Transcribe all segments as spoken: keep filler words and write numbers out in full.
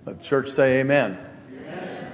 Let the church say amen. Amen.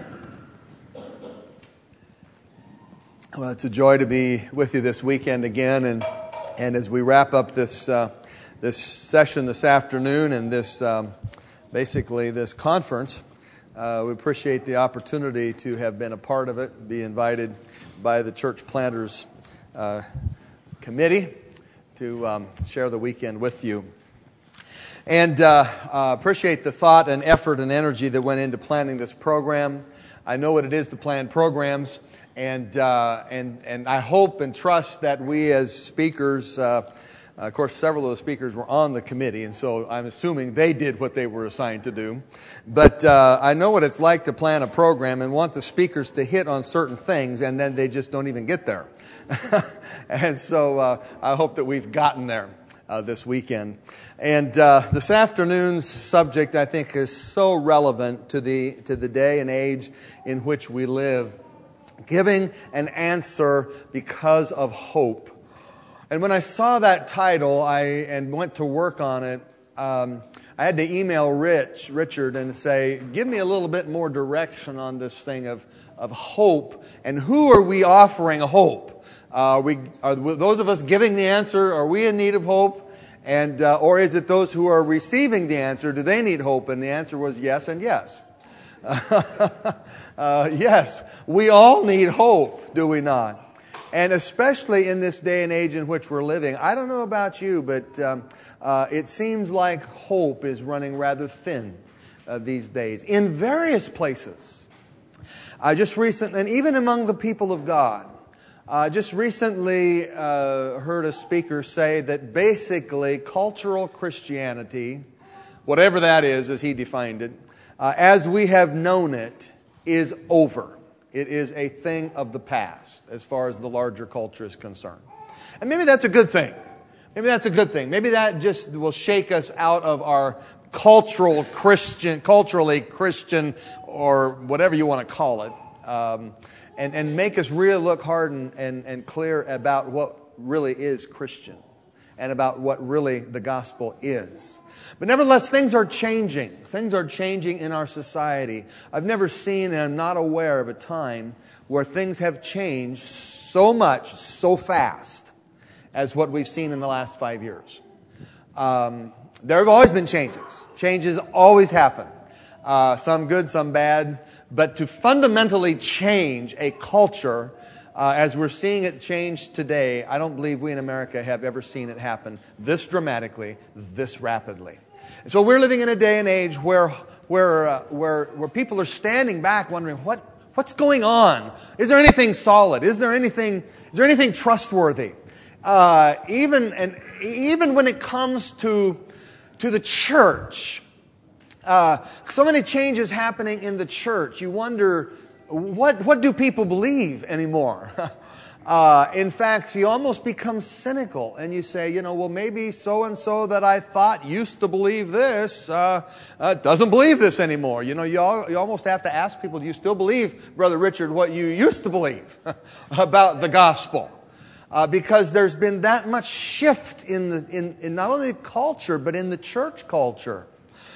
Well, it's a joy to be with you this weekend again, and and as we wrap up this uh, this session this afternoon and this um, basically this conference, uh, we appreciate the opportunity to have been a part of it, be invited by the Church Planters uh, Committee to um, share the weekend with you. And uh, uh, appreciate the thought and effort and energy that went into planning this program. I know what it is to plan programs, and uh, and and I hope and trust that we as speakers, uh, of course, several of the speakers were on the committee, and so I'm assuming they did what they were assigned to do. But uh, I know what it's like to plan a program and want the speakers to hit on certain things, and then they just don't even get there. And so uh, I hope that we've gotten there uh, this weekend. And uh, this afternoon's subject, I think, is so relevant to the to the day and age in which we live. Giving an answer because of hope. And when I saw that title, I and went to work on it, um, I had to email Rich, Richard, and say, give me a little bit more direction on this thing of of hope, and who are we offering hope? Uh, are we are those of us giving the answer? Are we in need of hope? And uh, or is it those who are receiving the answer? Do they need hope? And the answer was yes and yes. uh, yes, we all need hope, do we not? And especially in this day and age in which we're living. I don't know about you, but um, uh, it seems like hope is running rather thin uh, these days in various places. I just recently, and even among the people of God, Uh, just recently uh, heard a speaker say that basically cultural Christianity, whatever that is as he defined it, uh, as we have known it, is over. It is a thing of the past as far as the larger culture is concerned. And maybe that's a good thing. Maybe that's a good thing. Maybe that just will shake us out of our cultural Christian, culturally Christian, or whatever you want to call it. Um, And, and make us really look hard and, and, and clear about what really is Christian and about what really the gospel is. But nevertheless, things are changing. Things are changing in our society. I've never seen and I'm not aware of a time where things have changed so much, so fast as what we've seen in the last five years. Um, there have always been changes. Changes always happen. Uh, some good, some bad. But to fundamentally change a culture, uh, as we're seeing it change today, I don't believe we in America have ever seen it happen this dramatically, this rapidly. And so we're living in a day and age where where uh, where where people are standing back, wondering what what's going on. Is there anything solid? Is there anything is there anything trustworthy? Uh, even and even when it comes to to the church. Uh, so many changes happening in the church. You wonder, what what do people believe anymore? uh, in fact, you almost become cynical, and you say, you know, well, maybe so-and-so that I thought used to believe this uh, uh, doesn't believe this anymore. You know, you, all, you almost have to ask people, do you still believe, Brother Richard, what you used to believe about the gospel? Uh, because there's been that much shift in, the, in, in not only the culture, but in the church culture.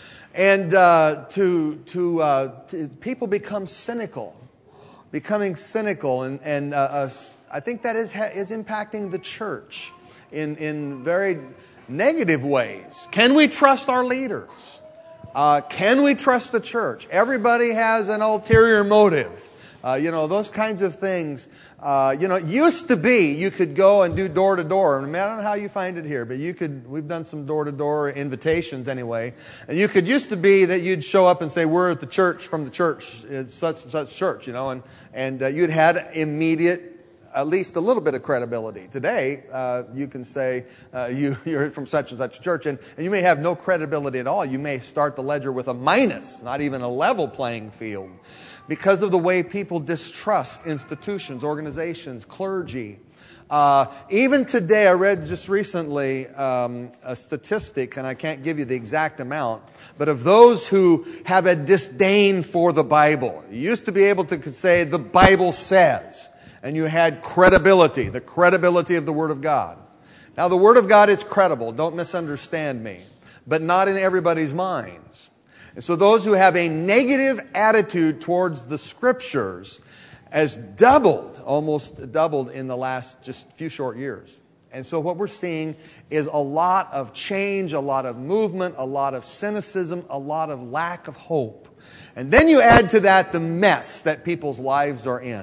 And uh, to to, uh, to people become cynical, becoming cynical, and and uh, uh, I think that is is impacting the church in in very negative ways. Can we trust our leaders? Uh, can we trust the church? Everybody has an ulterior motive. Uh, you know, those kinds of things. Uh, you know, it used to be you could go and do door to door. I mean, I don't know how you find it here, but you could. We've done some door to door invitations anyway, and you could used to be that you'd show up and say, "We're at the church from the church, it's such and such church," you know, and and uh, you'd had immediate, at least a little bit of credibility. Today, uh, you can say uh, you you're from such and such a church, and, and you may have no credibility at all. You may start the ledger with a minus, not even a level playing field. Because of the way people distrust institutions, organizations, clergy. Uh, even today, I read just recently um, a statistic, and I can't give you the exact amount, but of those who have a disdain for the Bible. You used to be able to say, the Bible says, and you had credibility, the credibility of the Word of God. Now, the Word of God is credible, don't misunderstand me, but not in everybody's minds. And so those who have a negative attitude towards the Scriptures has doubled, almost doubled in the last just few short years. And so what we're seeing is a lot of change, a lot of movement, a lot of cynicism, a lot of lack of hope. And then you add to that the mess that people's lives are in.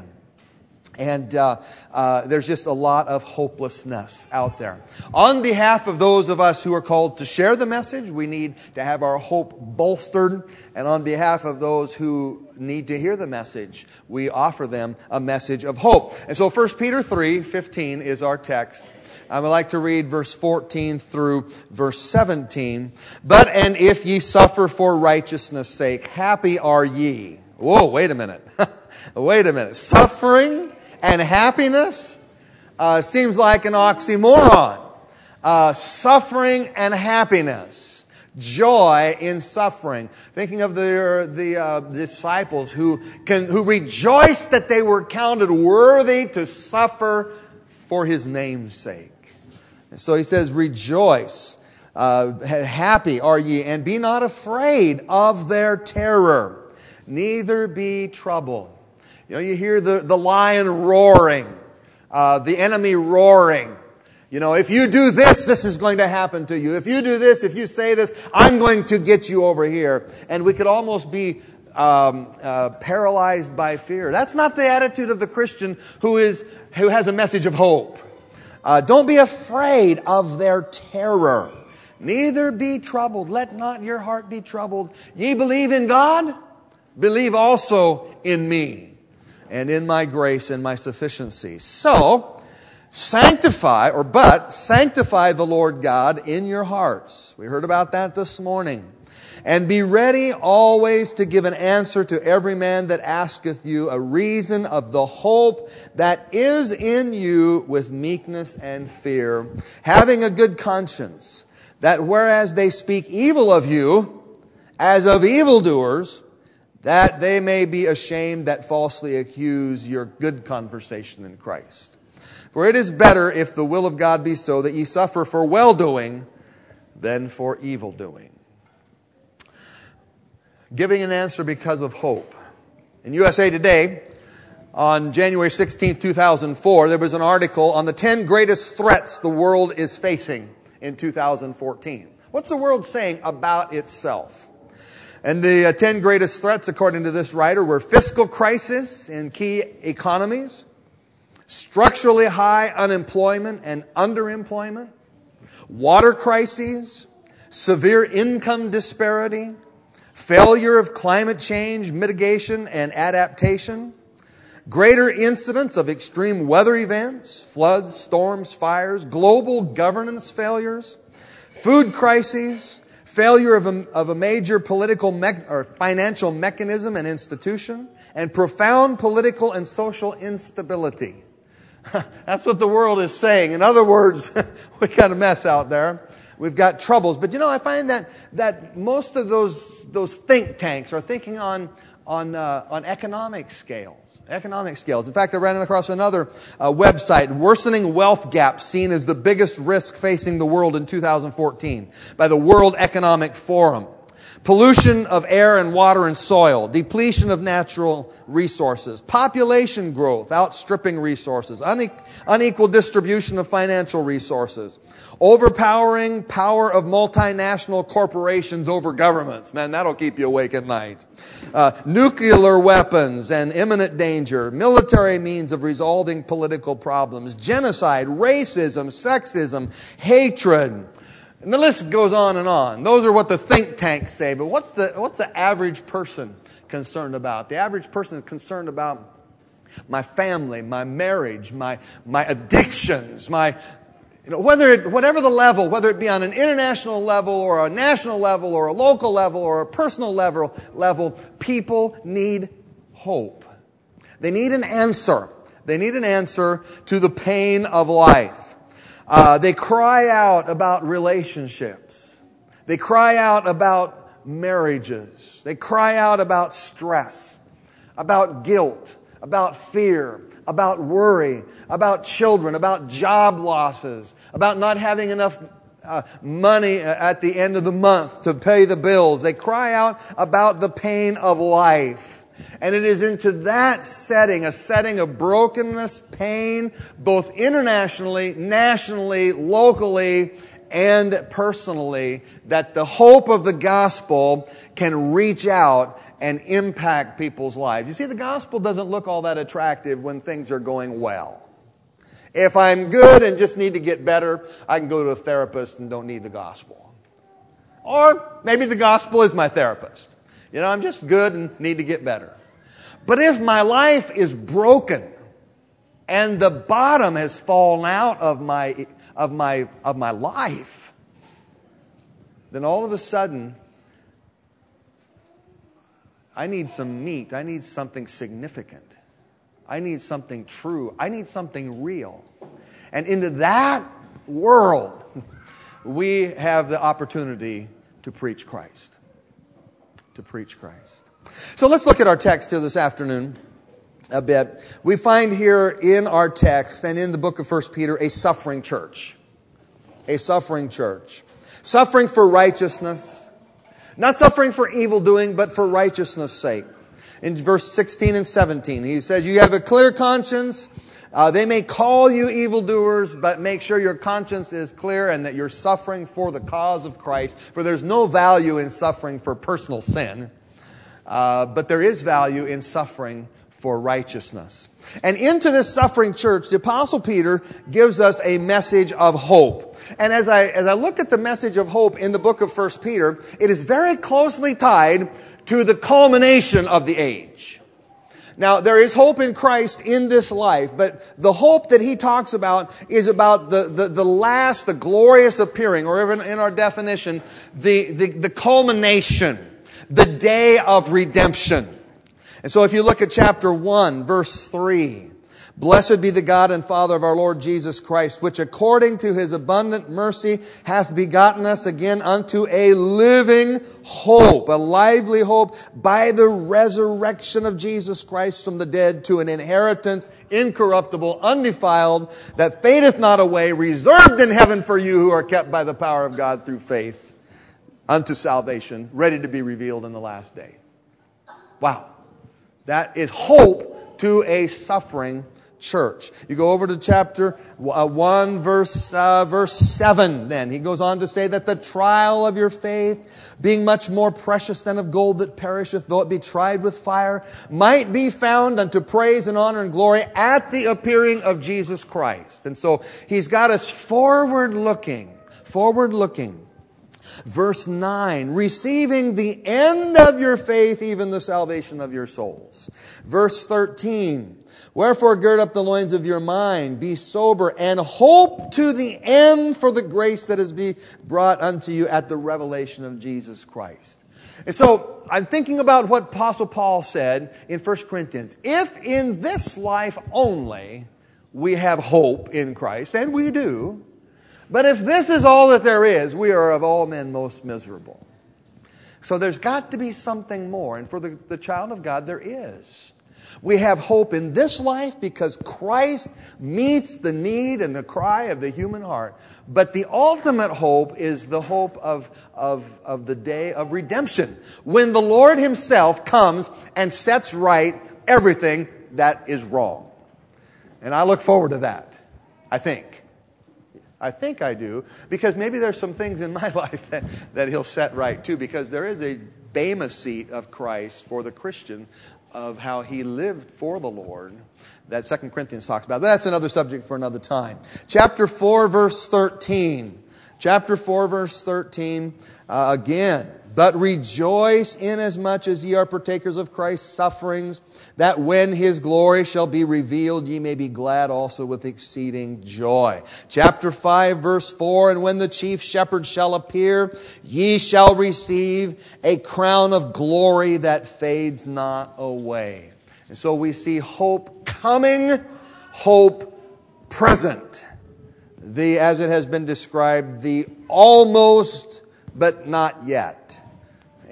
And uh, uh, there's just a lot of hopelessness out there. On behalf of those of us who are called to share the message, we need to have our hope bolstered. And on behalf of those who need to hear the message, we offer them a message of hope. And so First Peter three fifteen is our text. I would like to read verse fourteen through verse seventeen. But, and if ye suffer for righteousness' sake, happy are ye. Whoa, wait a minute. Wait a minute. Suffering and happiness uh, seems like an oxymoron. Uh, suffering and happiness. Joy in suffering. Thinking of the, the uh, disciples who, can, who rejoiced that they were counted worthy to suffer for His name's sake. And so he says, rejoice, uh, happy are ye, and be not afraid of their terror, neither be troubled. You know, you hear the, the lion roaring, uh, the enemy roaring. You know, if you do this, this is going to happen to you. If you do this, if you say this, I'm going to get you over here. And we could almost be um, uh, paralyzed by fear. That's not the attitude of the Christian who is who has a message of hope. Uh, don't be afraid of their terror. Neither be troubled. Let not your heart be troubled. Ye believe in God, believe also in me, and in my grace and my sufficiency. So, sanctify, or but, sanctify the Lord God in your hearts. We heard about that this morning. And be ready always to give an answer to every man that asketh you a reason of the hope that is in you with meekness and fear, having a good conscience, that whereas they speak evil of you, as of evildoers, that they may be ashamed that falsely accuse your good conversation in Christ. For it is better, if the will of God be so, that ye suffer for well-doing than for evil-doing. Giving an answer because of hope. In U S A Today, on January sixteenth, two thousand four, there was an article on the ten greatest threats the world is facing in two thousand fourteen. What's the world saying about itself? And the uh, ten greatest threats, according to this writer, were fiscal crisis in key economies, structurally high unemployment and underemployment, water crises, severe income disparity, failure of climate change mitigation and adaptation, greater incidence of extreme weather events, floods, storms, fires, global governance failures, food crises, failure of a, of a major political me- or financial mechanism and institution, and profound political and social instability. That's what the world is saying. In other words, we got a mess out there. We've got troubles. But you know, I find that that most of those those think tanks are thinking on on uh, on economic scales. Economic scales. In fact, I ran across another uh, website, Worsening Wealth Gap Seen as the Biggest Risk Facing the World in two thousand fourteen by the World Economic Forum. Pollution of air and water and soil, depletion of natural resources, population growth outstripping resources, une- unequal distribution of financial resources, overpowering power of multinational corporations over governments. Man, that'll keep you awake at night. Uh, nuclear weapons and imminent danger, military means of resolving political problems, genocide, racism, sexism, hatred. And the list goes on and on. Those are what the think tanks say. But what's the what's the average person concerned about? The average person is concerned about my family, my marriage, my my addictions, my you know whether it, whatever the level, whether it be on an international level or a national level or a local level or a personal level level, people need hope. They need an answer. They need an answer to the pain of life. Uh, they cry out about relationships. They cry out about marriages. They cry out about stress, about guilt, about fear, about worry, about children, about job losses, about not having enough uh, money at the end of the month to pay the bills. They cry out about the pain of life. And it is into that setting, a setting of brokenness, pain, both internationally, nationally, locally, and personally, that the hope of the gospel can reach out and impact people's lives. You see, the gospel doesn't look all that attractive when things are going well. If I'm good and just need to get better, I can go to a therapist and don't need the gospel. Or maybe the gospel is my therapist. You know, I'm just good and need to get better. But if my life is broken and the bottom has fallen out of my of my of my life, then all of a sudden I need some meat. I need something significant. I need something true. I need something real. And into that world, we have the opportunity to preach Christ. To preach Christ. So let's look at our text here this afternoon a bit. We find here in our text and in the book of First Peter a suffering church. A suffering church. Suffering for righteousness. Not suffering for evil doing, but for righteousness' sake. In verse sixteen and seventeen, he says, you have a clear conscience. Uh, they may call you evildoers, but make sure your conscience is clear and that you're suffering for the cause of Christ. For there's no value in suffering for personal sin, uh, but there is value in suffering for righteousness. And into this suffering church, the Apostle Peter gives us a message of hope. And as I as I look at the message of hope in the book of First Peter, it is very closely tied to the culmination of the age. Now, there is hope in Christ in this life, but the hope that he talks about is about the, the, the last, the glorious appearing, or even in our definition, the, the, the culmination, the day of redemption. And so if you look at chapter one, verse three, blessed be the God and Father of our Lord Jesus Christ, which according to his abundant mercy hath begotten us again unto a living hope, a lively hope by the resurrection of Jesus Christ from the dead to an inheritance incorruptible, undefiled, that fadeth not away, reserved in heaven for you who are kept by the power of God through faith unto salvation, ready to be revealed in the last day. Wow. That is hope to a suffering church. You go over to chapter one, verse uh, verse seven then. He goes on to say that the trial of your faith, being much more precious than of gold that perisheth, though it be tried with fire, might be found unto praise and honor and glory at the appearing of Jesus Christ. And so he's got us forward looking, forward looking. Verse nine, receiving the end of your faith, even the salvation of your souls. Verse thirteen, wherefore gird up the loins of your mind, be sober, and hope to the end for the grace that is be brought unto you at the revelation of Jesus Christ. And so I'm thinking about what Apostle Paul said in First Corinthians. If in this life only we have hope in Christ, and we do, but if this is all that there is, we are of all men most miserable. So there's got to be something more. And for the, the child of God, there is. We have hope in this life because Christ meets the need and the cry of the human heart. But the ultimate hope is the hope of, of, of the day of redemption, when the Lord himself comes and sets right everything that is wrong. And I look forward to that, I think. I think I do, because maybe there's some things in my life that, that he'll set right too, because there is a bema seat of Christ for the Christian of how he lived for the Lord that Second Corinthians talks about. That's another subject for another time. Chapter four, verse thirteen. Chapter four, verse thirteen, uh, again. But rejoice inasmuch as ye are partakers of Christ's sufferings, that when his glory shall be revealed, ye may be glad also with exceeding joy. Chapter five, verse four, and when the chief shepherd shall appear, ye shall receive a crown of glory that fades not away. And so we see hope coming, hope present. The, as it has been described, the almost but not yet.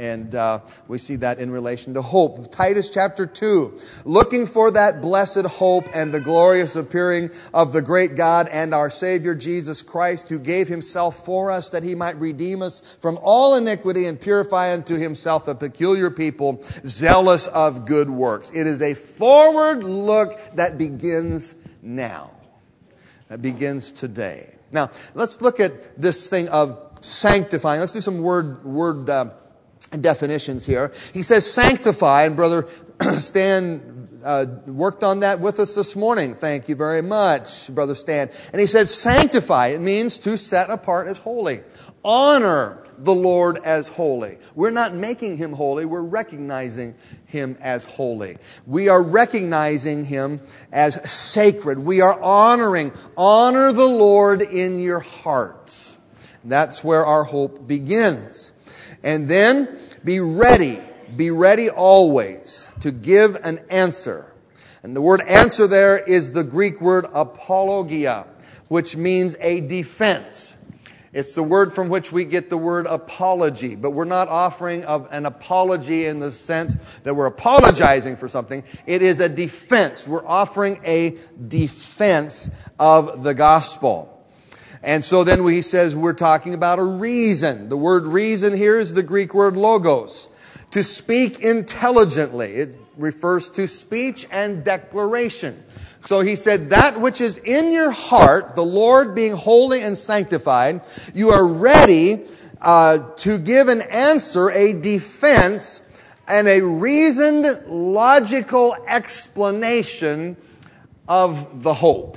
And uh, we see that in relation to hope. Titus chapter two, looking for that blessed hope and the glorious appearing of the great God and our Savior Jesus Christ, who gave himself for us that he might redeem us from all iniquity and purify unto himself a peculiar people, zealous of good works. It is a forward look that begins now. That begins today. Now, let's look at this thing of sanctifying. Let's do some word word uh, definitions here. He says sanctify, and Brother Stan uh, worked on that with us this morning. Thank you very much, Brother Stan. And he says sanctify. It means to set apart as holy. Honor the Lord as holy. We're not making him holy. We're recognizing him as holy. We are recognizing him as sacred. We are honoring. Honor the Lord in your hearts. That's where our hope begins. And then be ready. Be ready always to give an answer. And the word answer there is the Greek word apologia, which means a defense. It's the word from which we get the word apology. But we're not offering an apology in the sense that we're apologizing for something. It is a defense. We're offering a defense of the gospel. And so then he says we're talking about a reason. The word reason here is the Greek word logos. To speak intelligently. It refers to speech and declaration. So he said, that which is in your heart, the Lord being holy and sanctified, you are ready uh, to give an answer, a defense, and a reasoned, logical explanation of the hope.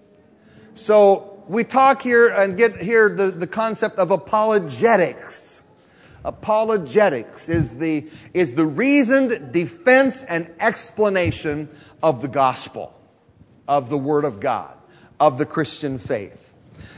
So we talk here and get here the, the concept of apologetics. Apologetics is the, is the reasoned defense and explanation of the gospel, of the Word of God, of the Christian faith.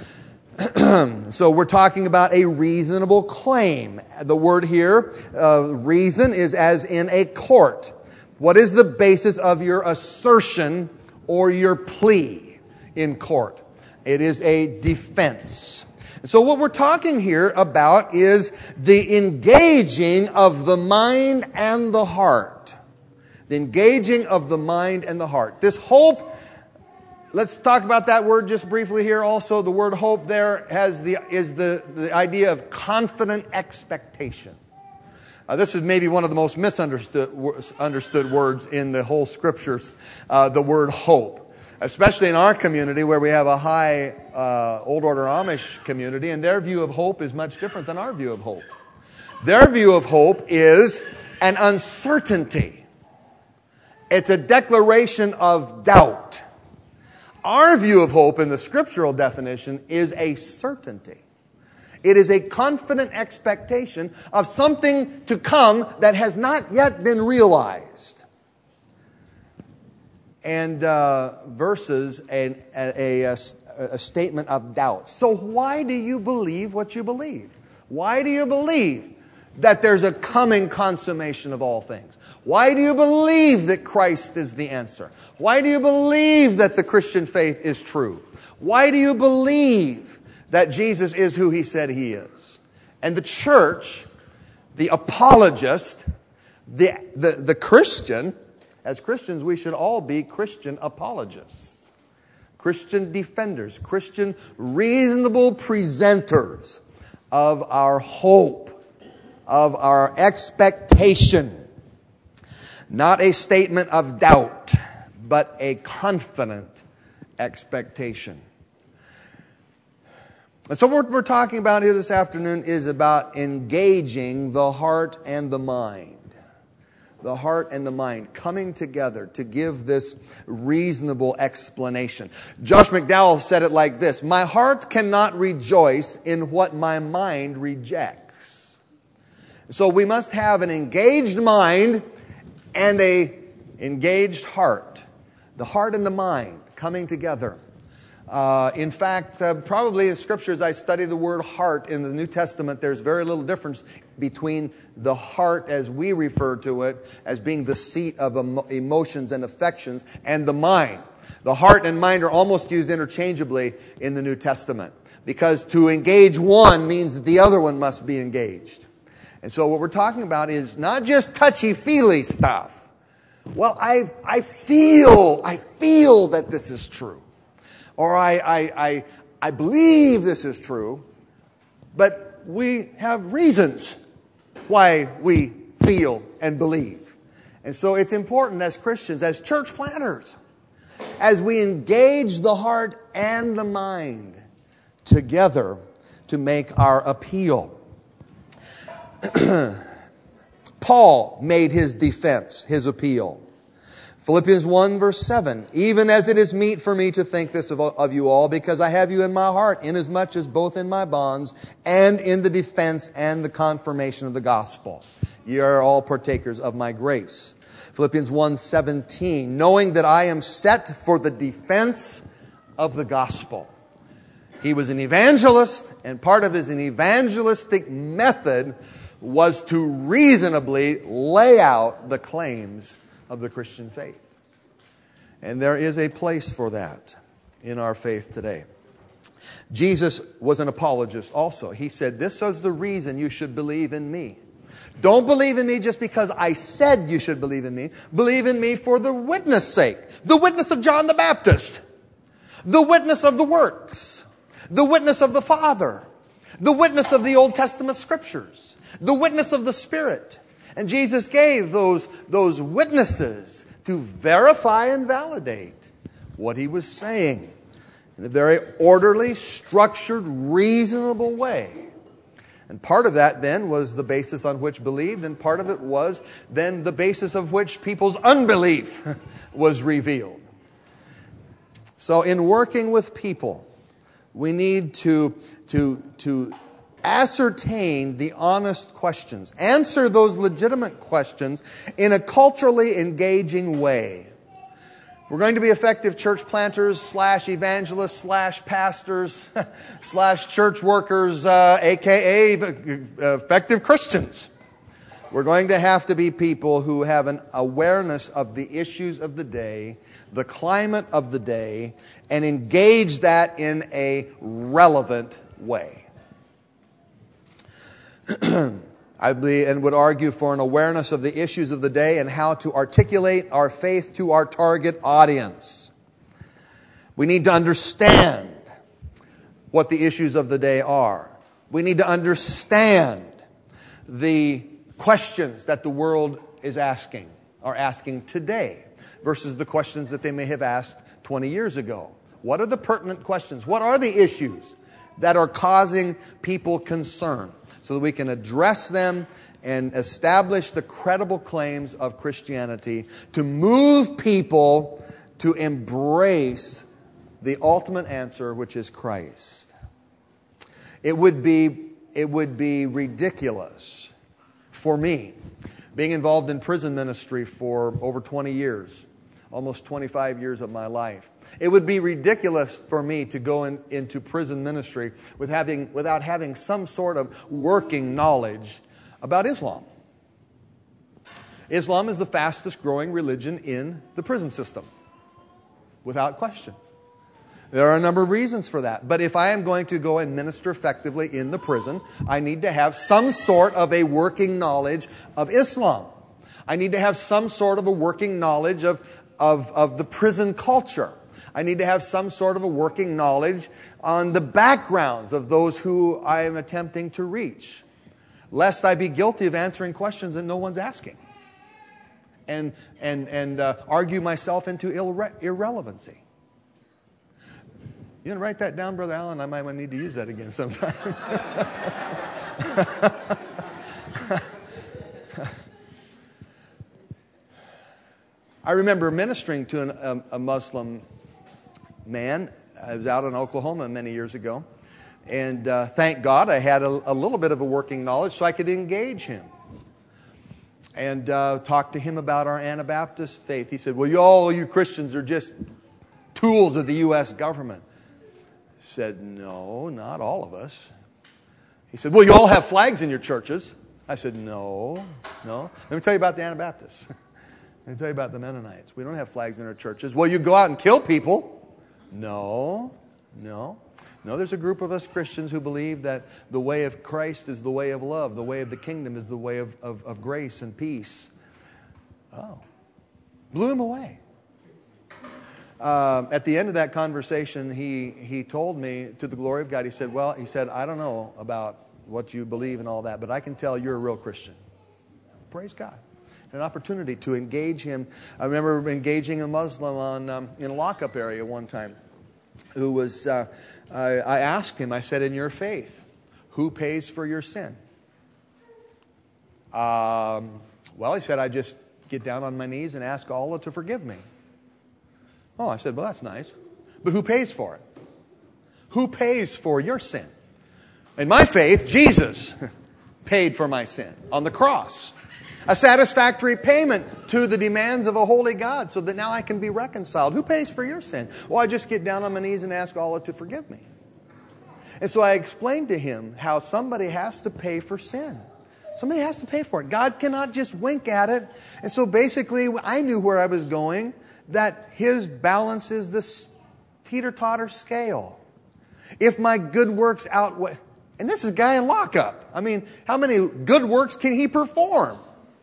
So we're talking about a reasonable claim. The word here, uh, reason, is as in a court. What is the basis of your assertion or your plea in court? It is a defense. So what we're talking here about is the engaging of the mind and the heart. The engaging of the mind and the heart. This hope, let's talk about that word just briefly here also. The word hope there has the is the, the idea of confident expectation. Uh, this is maybe one of the most misunderstood understood words in the whole Scriptures, uh, the word hope. Especially in our community where we have a high uh, Old Order Amish community, and their view of hope is much different than our view of hope. Their view of hope is an uncertainty. It's a declaration of doubt. Our view of hope in the scriptural definition is a certainty. It is a confident expectation of something to come that has not yet been realized. And uh, versus a, a, a, a statement of doubt. So why do you believe what you believe? Why do you believe that there's a coming consummation of all things? Why do you believe that Christ is the answer? Why do you believe that the Christian faith is true? Why do you believe that Jesus is who he said he is? And the church, the apologist, the, the, the Christian, as Christians, we should all be Christian apologists, Christian defenders, Christian reasonable presenters of our hope, of our expectation. Not a statement of doubt, but a confident expectation. And so what we're talking about here this afternoon is about engaging the heart and the mind. The heart and the mind coming together to give this reasonable explanation. Josh McDowell said it like this: my heart cannot rejoice in what my mind rejects. So we must have an engaged mind and a engaged heart. The heart and the mind coming together. Uh, in fact, uh, probably in scriptures I study the word heart in the New Testament. There's very little difference between the heart as we refer to it as being the seat of emo- emotions and affections and the mind. The heart and mind are almost used interchangeably in the New Testament because to engage one means that the other one must be engaged. And so what we're talking about is not just touchy-feely stuff. Well, I I feel, I feel that this is true. Or I, I, I, I believe this is true. But we have reasons why we feel and believe. And so it's important as Christians, as church planters, as we engage the heart and the mind together to make our appeal. Paul made his defense, his appeal. Philippians one verse seven, even as it is meet for me to think this of, of you all, because I have you in my heart, inasmuch as both in my bonds and in the defense and the confirmation of the gospel. Ye are all partakers of my grace. Philippians one seventeen, knowing that I am set for the defense of the gospel. He was an evangelist, and part of his evangelistic method was to reasonably lay out the claims of the Christian faith. And there is a place for that in our faith today. Jesus was an apologist also. He said, this is the reason you should believe in me. Don't believe in me just because I said you should believe in me. Believe in me for the witness' sake. The witness of John the Baptist. The witness of the works. The witness of the Father. The witness of the Old Testament Scriptures. The witness of the Spirit. And Jesus gave those, those witnesses to verify and validate what he was saying in a very orderly, structured, reasonable way. And part of that then was the basis on which believed, and part of it was then the basis of which people's unbelief was revealed. So in working with people, we need to, to, to ascertain the honest questions. Answer those legitimate questions in a culturally engaging way. If we're going to be effective church planters slash evangelists slash pastors slash church workers, uh, a k a effective Christians, we're going to have to be people who have an awareness of the issues of the day, the climate of the day, and engage that in a relevant way. I believe and would argue for an awareness of the issues of the day and how to articulate our faith to our target audience. We need to understand what the issues of the day are. We need to understand the questions that the world is asking, are asking today, versus the questions that they may have asked twenty years ago. What are the pertinent questions? What are the issues that are causing people concern? So that we can address them and establish the credible claims of Christianity to move people to embrace the ultimate answer, which is Christ. It would be, it would be ridiculous for me, being involved in prison ministry for over twenty years, almost twenty-five years of my life. It would be ridiculous for me to go in, into prison ministry with having, without having some sort of working knowledge about Islam. Islam is the fastest growing religion in the prison system, without question. There are a number of reasons for that. But if I am going to go and minister effectively in the prison, I need to have some sort of a working knowledge of Islam. I need to have some sort of a working knowledge of, of, of the prison culture. I need to have some sort of a working knowledge on the backgrounds of those who I am attempting to reach, lest I be guilty of answering questions that no one's asking and, and, and uh, argue myself into irre- irrelevancy. You going to write that down, Brother Allen? I might need to use that again sometime. I remember ministering to an, um, a Muslim man. I was out in Oklahoma many years ago. And uh, thank God I had a, a little bit of a working knowledge so I could engage him. And uh, talk to him about our Anabaptist faith. He said, well, you, all you Christians are just tools of the U S government. I said, no, not all of us. He said, well, you all have flags in your churches. I said, no, no. Let me tell you about the Anabaptists. Let me tell you about the Mennonites. We don't have flags in our churches. Well, you go out and kill people. No, no. No, there's a group of us Christians who believe that the way of Christ is the way of love. The way of the kingdom is the way of, of, of grace and peace. Oh. Blew him away. Uh, at the end of that conversation, he, he told me, to the glory of God, he said, well, he said, I don't know about what you believe and all that, but I can tell you're a real Christian. Praise God. An opportunity to engage him. I remember engaging a Muslim on um, in a lockup area one time who was, uh, I, I asked him, I said, in your faith, who pays for your sin? Um, well, he said, I just get down on my knees and ask Allah to forgive me. Oh, I said, well, that's nice. But who pays for it? Who pays for your sin? In my faith, Jesus paid for my sin on the cross. A satisfactory payment to the demands of a holy God so that now I can be reconciled. Who pays for your sin? Well, I just get down on my knees and ask Allah to forgive me. And so I explained to him how somebody has to pay for sin. Somebody has to pay for it. God cannot just wink at it. And so basically, I knew where I was going, that His balance is this teeter-totter scale. If my good works outweigh... And this is a guy in lockup. I mean, how many good works can he perform?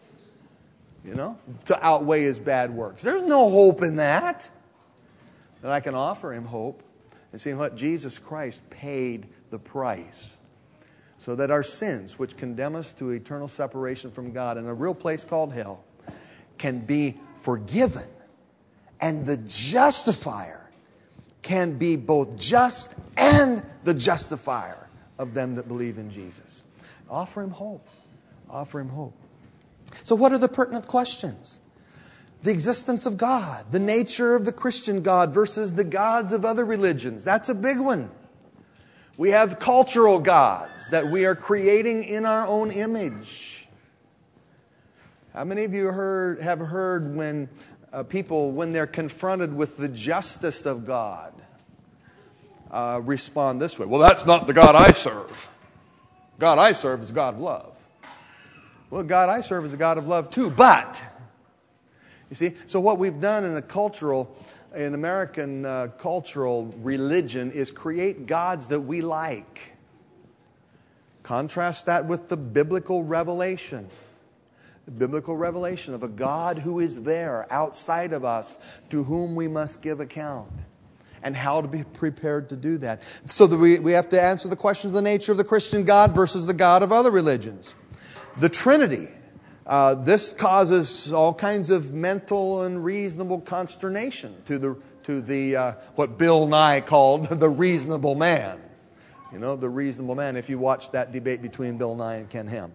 You know, to outweigh his bad works. There's no hope in that. That I can offer him hope. And see what? Jesus Christ paid the price. So that our sins, which condemn us to eternal separation from God in a real place called hell, can be forgiven. And the justifier can be both just and the justifier of them that believe in Jesus. Offer him hope. Offer him hope. So what are the pertinent questions? The existence of God, the nature of the Christian God versus the gods of other religions. That's a big one. We have cultural gods that we are creating in our own image. How many of you heard, have heard when uh, people, when they're confronted with the justice of God, uh, respond this way? Well, that's not the God I serve. God I serve is a God of love. Well, God I serve is a God of love too, but, you see, so what we've done in the cultural, in American uh, cultural religion is create gods that we like. Contrast that with the biblical revelation. The biblical revelation of a God who is there outside of us to whom we must give account. And how to be prepared to do that. So that we, we have to answer the questions of the nature of the Christian God versus the God of other religions. The Trinity. Uh, this causes all kinds of mental and reasonable consternation to the to the uh, what Bill Nye called the reasonable man. You know, the reasonable man. If you watch that debate between Bill Nye and Ken Ham.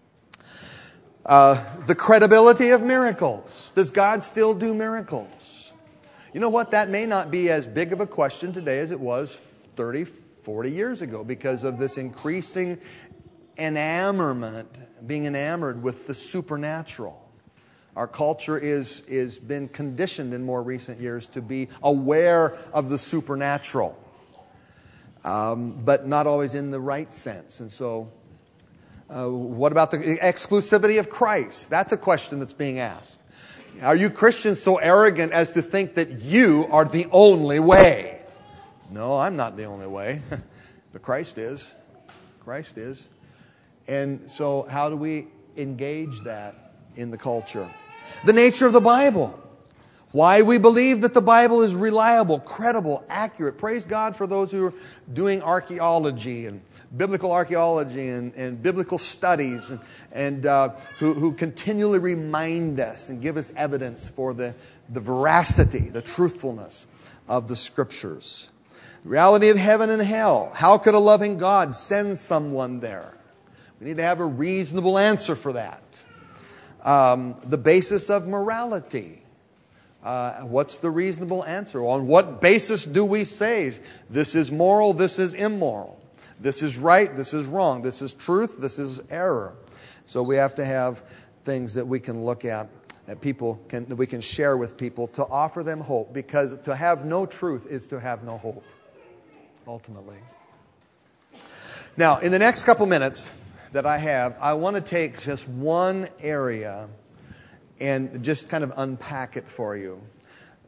Uh, the credibility of miracles. Does God still do miracles? You know what? That may not be as big of a question today as it was thirty, forty years ago because of this increasing enamorment, being enamored with the supernatural. Our culture is is been conditioned in more recent years to be aware of the supernatural, um, but not always in the right sense. And so, uh, what about the exclusivity of Christ? That's a question that's being asked. Are you Christians so arrogant as to think that you are the only way? No, I'm not the only way, but Christ is. Christ is. And so how do we engage that in the culture? The nature of the Bible. Why we believe that the Bible is reliable, credible, accurate. Praise God for those who are doing archaeology and biblical archaeology and, and biblical studies and, and uh, who, who continually remind us and give us evidence for the, the veracity, the truthfulness of the Scriptures. The reality of heaven and hell. How could a loving God send someone there? We need to have a reasonable answer for that. Um, the basis of morality. Uh, what's the reasonable answer? On what basis do we say this is moral, this is immoral? This is right, this is wrong. This is truth, this is error. So we have to have things that we can look at, that people can, that we can share with people to offer them hope. Because to have no truth is to have no hope, ultimately. Now, in the next couple minutes that I have, I want to take just one area and just kind of unpack it for you.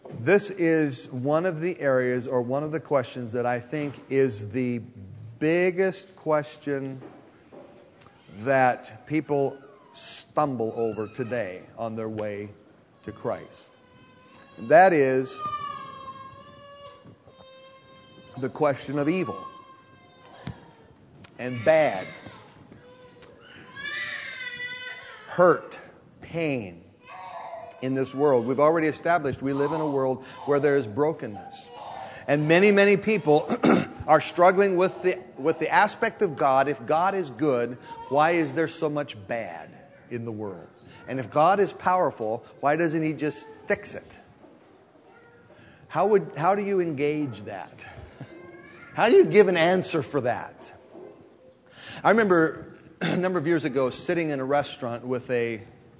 This is one of the areas or one of the questions that I think is the biggest question that people stumble over today on their way to Christ. And that is the question of evil and bad, hurt, pain in this world. We've already established we live in a world where there is brokenness. And many, many people are struggling with the, with the aspect of God. If God is good, why is there so much bad in the world? And if God is powerful, why doesn't He just fix it? How would, how do you engage that? How do you give an answer for that? I remember a number of years ago sitting in a restaurant with a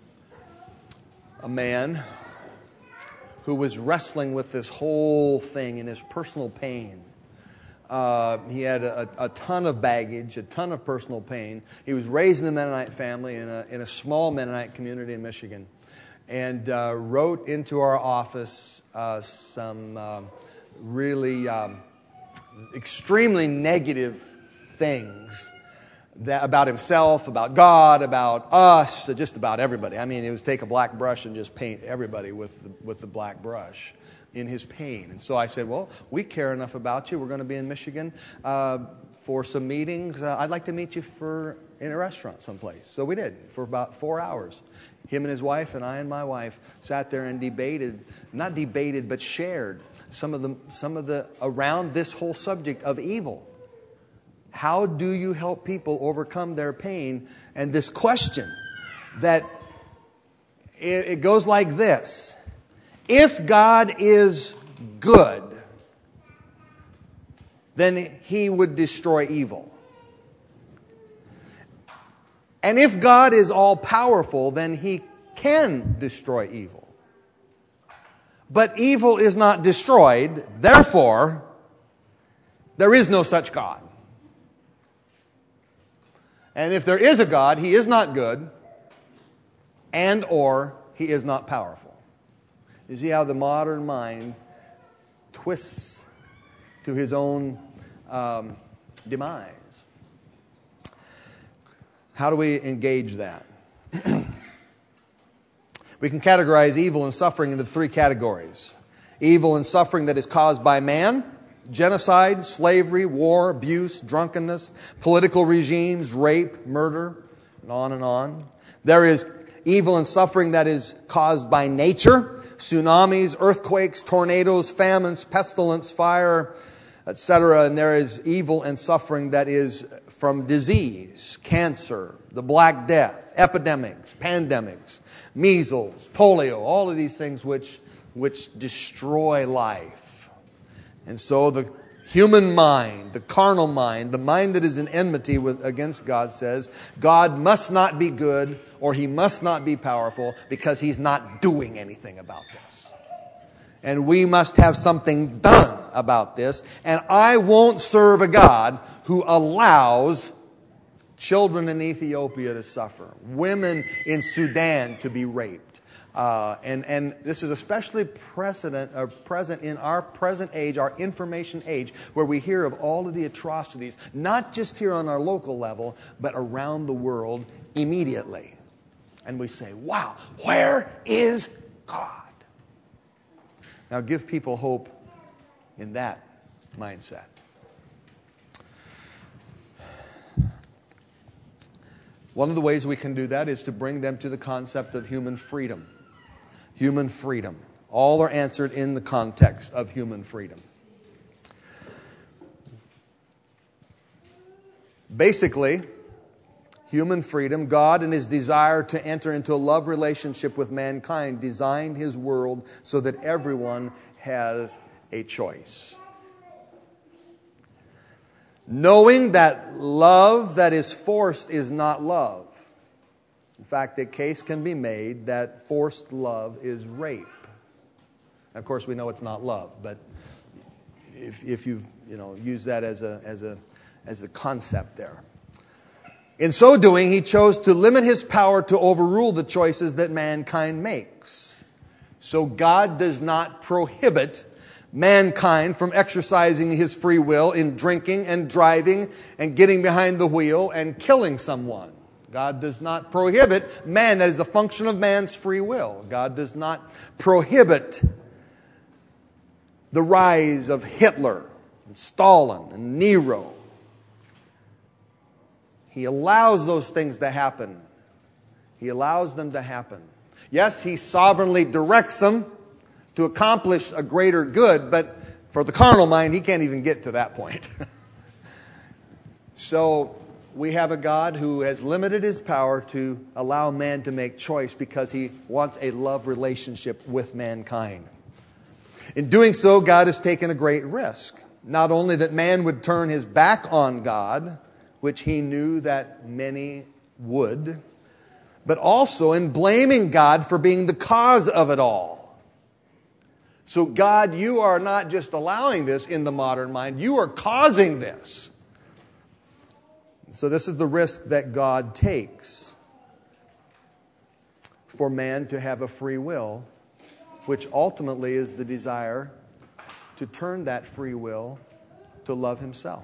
a man who was wrestling with this whole thing in his personal pain. Uh, he had a, a ton of baggage, a ton of personal pain. He was raised in a Mennonite family in a, in a small Mennonite community in Michigan, and uh, wrote into our office uh, some uh, really um, extremely negative things that, about himself, about God, about us, just about everybody. I mean, it was take a black brush and just paint everybody with the, with the black brush in his pain. And so I said, well, we care enough about you. We're going to be in Michigan uh, for some meetings. Uh, I'd like to meet you for in a restaurant someplace. So we did for about four hours. Him and his wife and I and my wife sat there and debated, not debated, but shared some of the, some of the, around this whole subject of evil. How do you help people overcome their pain? And this question that it, it goes like this. If God is good, then He would destroy evil. And if God is all-powerful, then He can destroy evil. But evil is not destroyed, therefore, there is no such God. And if there is a God, He is not good, and or He is not powerful. You see how the modern mind twists to his own um, demise. How do we engage that? We can categorize evil and suffering into three categories. Evil and suffering that is caused by man, genocide, slavery, war, abuse, drunkenness, political regimes, rape, murder, and on and on. There is evil and suffering that is caused by nature, tsunamis, earthquakes, tornadoes, famines, pestilence, fire, et cetera. And there is evil and suffering that is from disease, cancer, the Black Death, epidemics, pandemics, measles, polio, all of these things which, which destroy life. And so the human mind, the carnal mind, the mind that is in enmity with, against God says, God must not be good or He must not be powerful because He's not doing anything about this. And we must have something done about this. And I won't serve a God who allows children in Ethiopia to suffer, women in Sudan to be raped. Uh, and, and this is especially precedent, or present in our present age, our information age, where we hear of all of the atrocities, not just here on our local level, but around the world immediately. And we say, wow, where is God? Now give people hope in that mindset. One of the ways we can do that is to bring them to the concept of human freedom. Human freedom. All are answered in the context of human freedom. Basically, human freedom, God in His desire to enter into a love relationship with mankind designed His world so that everyone has a choice. Knowing that love that is forced is not love. In fact, a case can be made that forced love is rape. Of course, we know it's not love, but if, if you you know use that as a as a as a concept there. In so doing, He chose to limit His power to overrule the choices that mankind makes. So God does not prohibit mankind from exercising his free will in drinking and driving and getting behind the wheel and killing someone. God does not prohibit man. That is a function of man's free will. God does not prohibit the rise of Hitler and Stalin and Nero. He allows those things to happen. He allows them to happen. Yes, he sovereignly directs them to accomplish a greater good, but for the carnal mind, he can't even get to that point. So we have a God who has limited his power to allow man to make choice because he wants a love relationship with mankind. In doing so, God has taken a great risk. Not only that man would turn his back on God, which he knew that many would, but also in blaming God for being the cause of it all. So God, you are not just allowing this in the modern mind, you are causing this. So this is the risk that God takes for man to have a free will, which ultimately is the desire to turn that free will to love himself.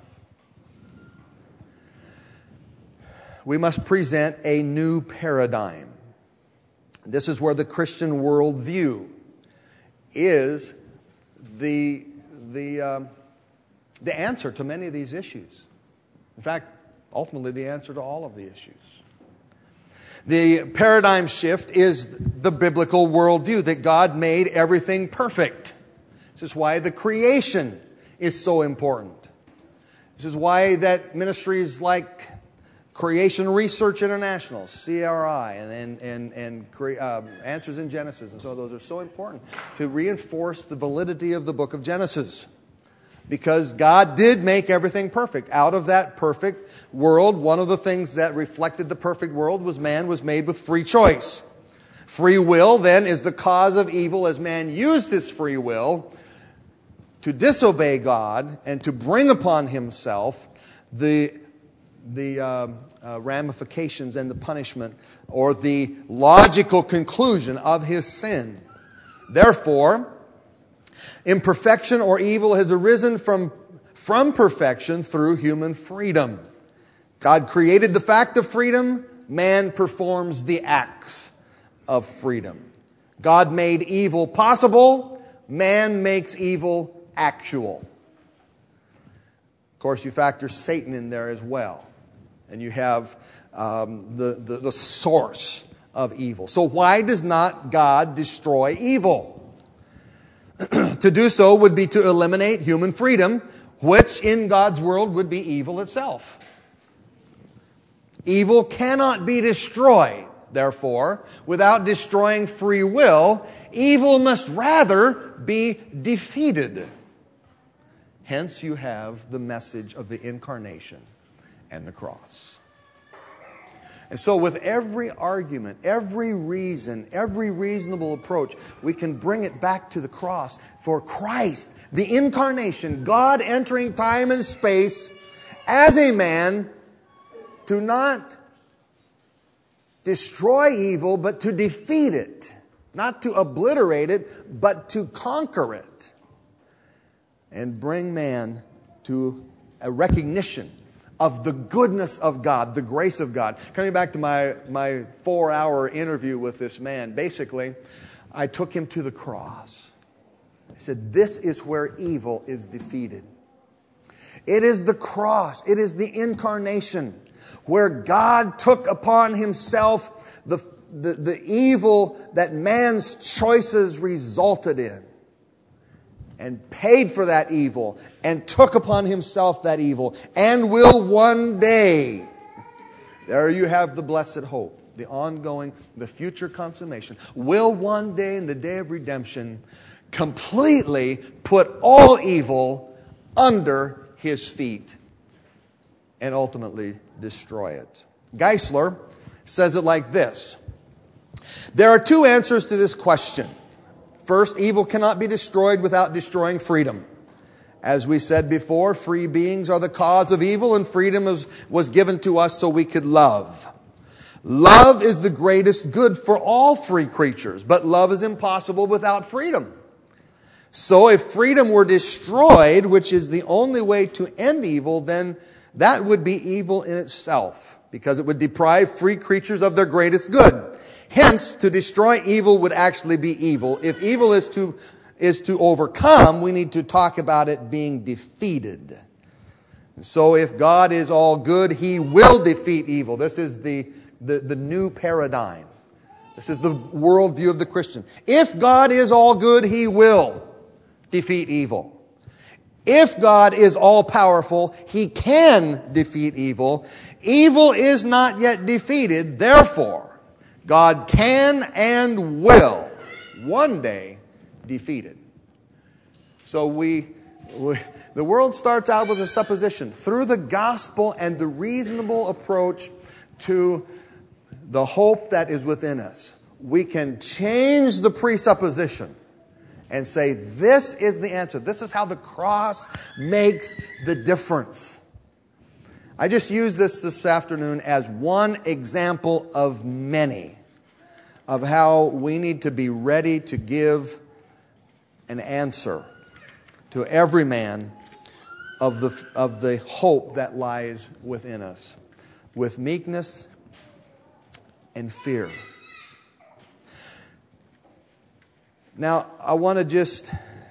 We must present a new paradigm. This is where the Christian worldview is the, the, um, the answer to many of these issues. In fact, ultimately the answer to all of the issues. The paradigm shift is the biblical worldview that God made everything perfect. This is why the creation is so important. This is why that ministries like Creation Research International, C R I, and, and, and, and uh, Answers in Genesis, and so those are so important to reinforce the validity of the book of Genesis. Because God did make everything perfect. Out of that perfect world, one of the things that reflected the perfect world was man was made with free choice. Free will, then, is the cause of evil as man used his free will to disobey God and to bring upon himself the the uh, uh, ramifications and the punishment or the logical conclusion of his sin. Therefore, imperfection or evil has arisen from, from perfection through human freedom. God created the fact of freedom. Man performs the acts of freedom. God made evil possible. Man makes evil actual. Of course, you factor Satan in there as well. And you have um, the, the, the source of evil. So why does not God destroy evil? To do so would be to eliminate human freedom, which in God's world would be evil itself. Evil cannot be destroyed. Therefore, without destroying free will, evil must rather be defeated. Hence you have the message of the incarnation and the cross. And so with every argument, every reason, every reasonable approach, we can bring it back to the cross. For Christ, the incarnation, God entering time and space as a man to not destroy evil, but to defeat it. Not to obliterate it, but to conquer it. And bring man to a recognition of the goodness of God, the grace of God. Coming back to my, my four-hour interview with this man, basically, I took him to the cross. I said, this is where evil is defeated. It is the cross. It is the incarnation where God took upon himself the, the, the evil that man's choices resulted in. And paid for that evil, and took upon himself that evil, and will one day, there you have the blessed hope, the ongoing, the future consummation, will one day in the day of redemption completely put all evil under his feet and ultimately destroy it. Geisler says it like this: there are two answers to this question. First, evil cannot be destroyed without destroying freedom. As we said before, free beings are the cause of evil, and freedom was, was given to us so we could love. Love is the greatest good for all free creatures, but love is impossible without freedom. So if freedom were destroyed, which is the only way to end evil, then that would be evil in itself, because it would deprive free creatures of their greatest good. Hence, to destroy evil would actually be evil. If evil is to, is to overcome, we need to talk about it being defeated. And so if God is all good, He will defeat evil. This is the, the, the new paradigm. This is the worldview of the Christian. If God is all good, He will defeat evil. If God is all-powerful, He can defeat evil. Evil is not yet defeated, therefore, God can and will one day defeat it. So we, we, the world starts out with a supposition. Through the gospel and the reasonable approach to the hope that is within us, we can change the presupposition and say, this is the answer. This is how the cross makes the difference. I just use this this afternoon as one example of many of how we need to be ready to give an answer to every man of the, of the hope that lies within us, with meekness and fear. Now, I want to just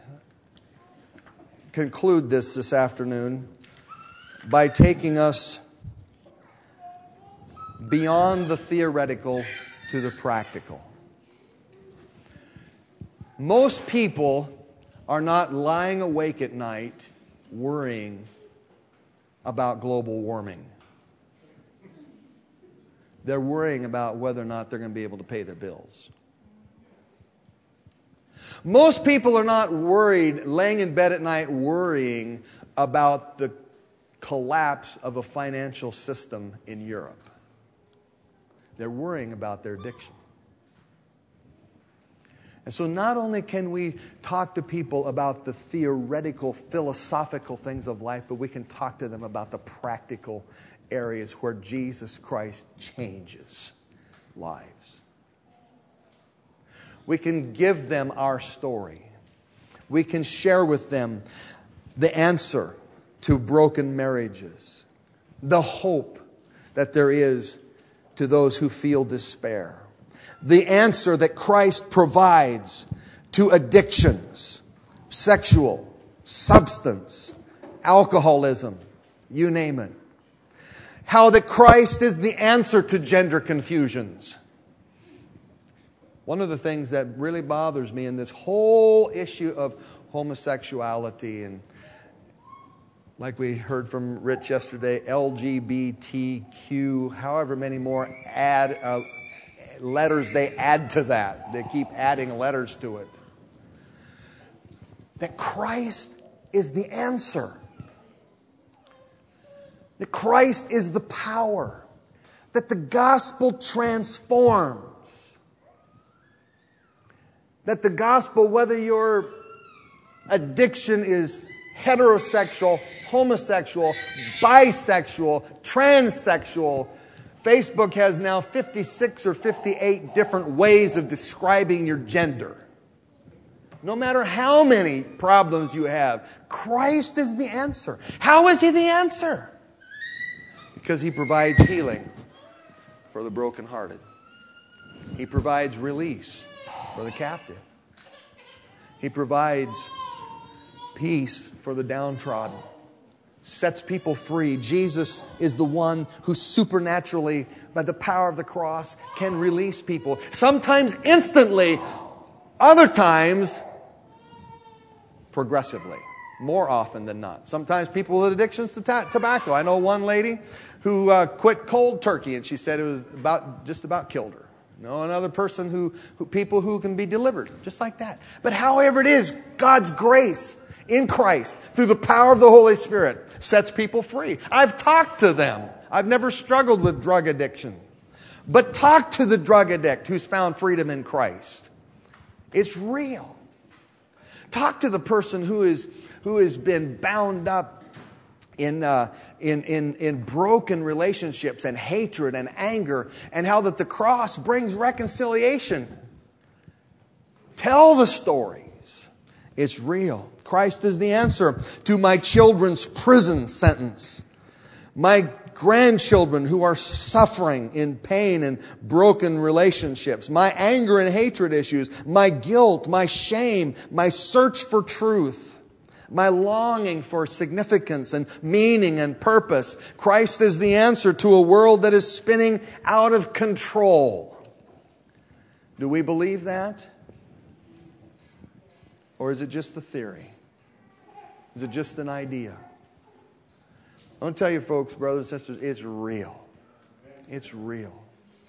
conclude this this afternoon by taking us beyond the theoretical to the practical. Most people are not lying awake at night worrying about global warming. They're worrying about whether or not they're going to be able to pay their bills. Most people are not worried, laying in bed at night worrying about the collapse of a financial system in Europe. They're worrying about their addiction. And so not only can we talk to people about the theoretical, philosophical things of life, but we can talk to them about the practical areas where Jesus Christ changes lives. We can give them our story. We can share with them the answer to broken marriages, the hope that there is to those who feel despair, the answer that Christ provides to addictions, sexual, substance, alcoholism, you name it. How that Christ is the answer to gender confusions. One of the things that really bothers me in this whole issue of homosexuality, and like we heard from Rich yesterday, L G B T Q, however many more add uh, letters they add to that. They keep adding letters to it. That Christ is the answer. That Christ is the power. That the gospel transforms. That the gospel, whether your addiction is heterosexual, homosexual, bisexual, transsexual, Facebook has now fifty-six or fifty-eight different ways of describing your gender. No matter how many problems you have, Christ is the answer. How is He the answer? Because He provides healing for the brokenhearted. He provides release for the captive. He provides peace for the downtrodden. Sets people free. Jesus is the one who supernaturally, by the power of the cross, can release people. Sometimes instantly, other times progressively. More often than not. Sometimes people with addictions to ta- tobacco. I know one lady who uh, quit cold turkey, and she said it was about just about killed her. No, another person who, who, people who can be delivered, just like that. But however it is, God's grace in Christ, through the power of the Holy Spirit, sets people free. I've talked to them. I've never struggled with drug addiction. But talk to the drug addict who's found freedom in Christ. It's real. Talk to the person who is, who has been bound up in, uh, in, in, in broken relationships and hatred and anger, and how that the cross brings reconciliation. Tell the stories. It's real. Christ is the answer to my children's prison sentence. My grandchildren who are suffering in pain and broken relationships. My anger and hatred issues. My guilt, my shame, my search for truth. My longing for significance and meaning and purpose. Christ is the answer to a world that is spinning out of control. Do we believe that? Or is it just a theory? Is it just an idea? I want to tell you, folks, brothers and sisters, it's real. It's real.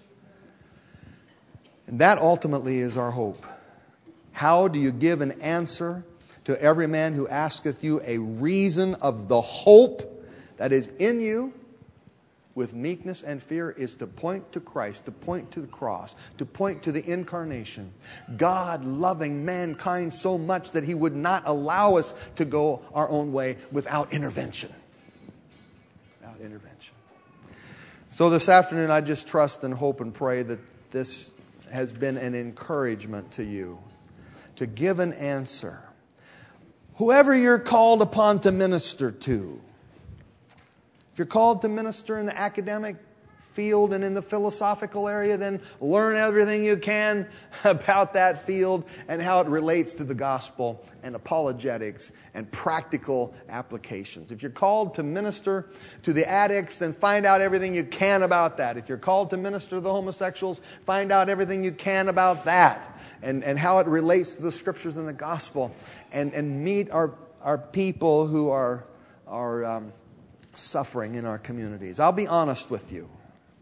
And that ultimately is our hope. How do you give an answer to every man who asketh you a reason of the hope that is in you? With meekness and fear is to point to Christ, to point to the cross, to point to the incarnation. God loving mankind so much that He would not allow us to go our own way without intervention. Without intervention. So this afternoon, I just trust and hope and pray that this has been an encouragement to you to give an answer. Whoever you're called upon to minister to, if you're called to minister in the academic field and in the philosophical area, then learn everything you can about that field and how it relates to the gospel and apologetics and practical applications. If you're called to minister to the addicts, then find out everything you can about that. If you're called to minister to the homosexuals, find out everything you can about that and, and how it relates to the scriptures and the gospel. And, and meet our, our people who are, are um, suffering in our communities. I'll be honest with you.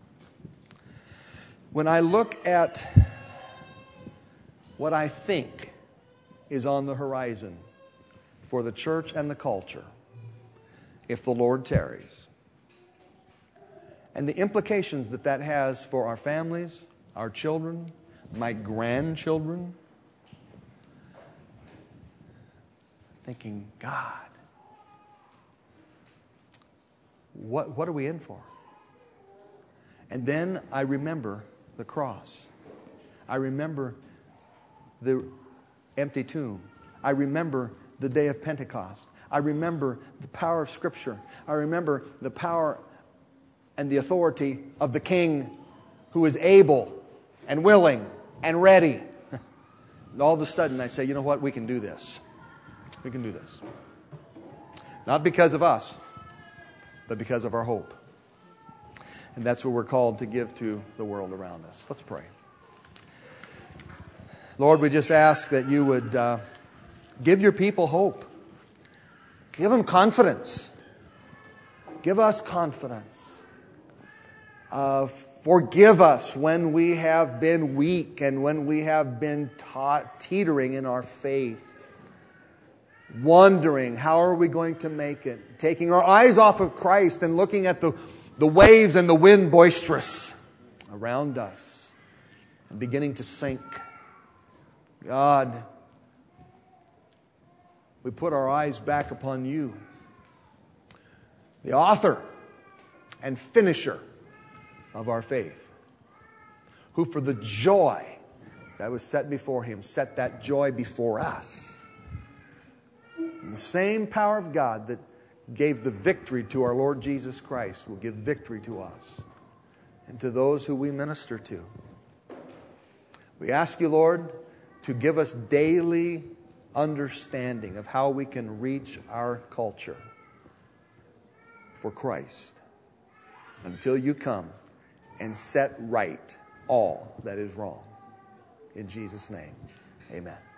When I look at what I think is on the horizon for the church and the culture, if the Lord tarries, and the implications that that has for our families, our children, my grandchildren, thinking, God, what, what are we in for? And then I remember the cross. I remember the empty tomb. I remember the day of Pentecost. I remember the power of Scripture. I remember the power and the authority of the King who is able and willing and ready. And all of a sudden I say, you know what? We can do this. We can do this. Not because of us, but because of our hope. And that's what we're called to give to the world around us. Let's pray. Lord, we just ask that you would uh, give your people hope. Give them confidence. Give us confidence. Uh, forgive us when we have been weak and when we have been taught, teetering in our faith. Wondering, how are we going to make it? Taking our eyes off of Christ and looking at the The waves and the wind boisterous around us and beginning to sink. God, we put our eyes back upon you, the author and finisher of our faith, who for the joy that was set before him, set that joy before us. And the same power of God that gave the victory to our Lord Jesus Christ will give victory to us and to those who we minister to. We ask you, Lord, to give us daily understanding of how we can reach our culture for Christ until you come and set right all that is wrong. In Jesus' name, amen.